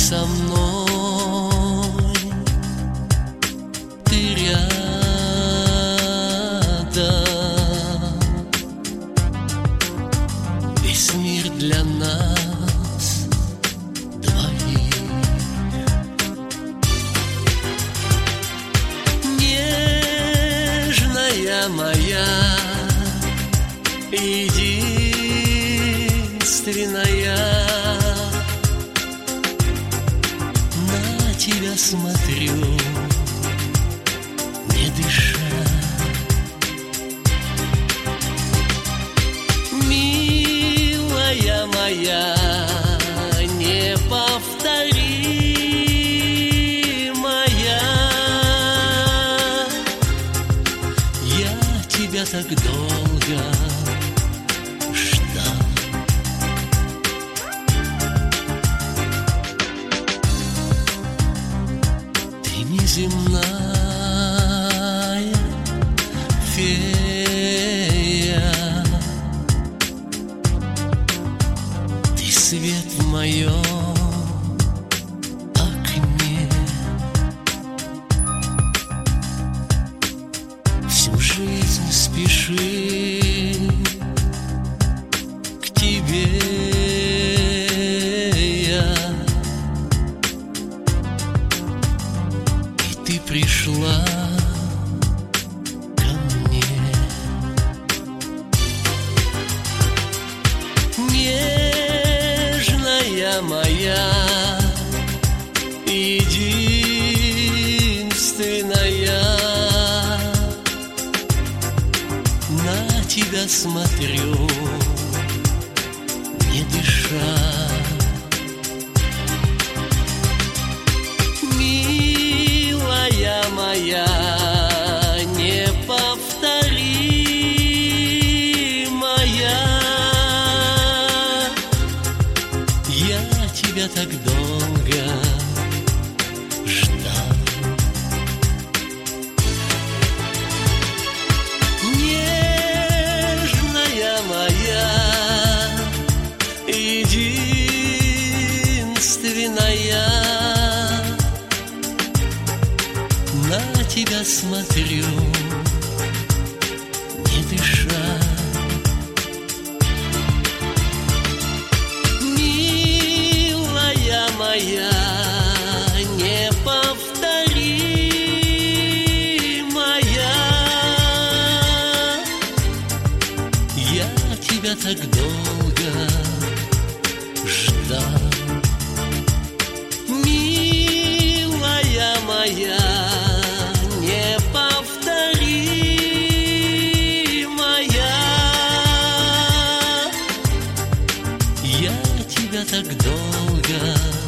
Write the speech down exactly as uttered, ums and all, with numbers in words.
со мной, ты рядом, весь мир для нас двоих. Нежная моя, единственная, на тебя смотрю, не дыша. Милая моя, неповторимая, я тебя так долго ждал. Ты неземная фея, ты свет в моем окне. Всю жизнь спеши к тебе я, и ты пришла ко мне. Нежная моя, единственная, на тебя смотрю, не дыша. Милая моя, неповторимая, я тебя так долго ждал. Нежная моя, единственная, на тебя смотрю, не дыша. Милая моя, неповторимая, я тебя так долго ждал. Милая моя, неповторимая, я тебя так долго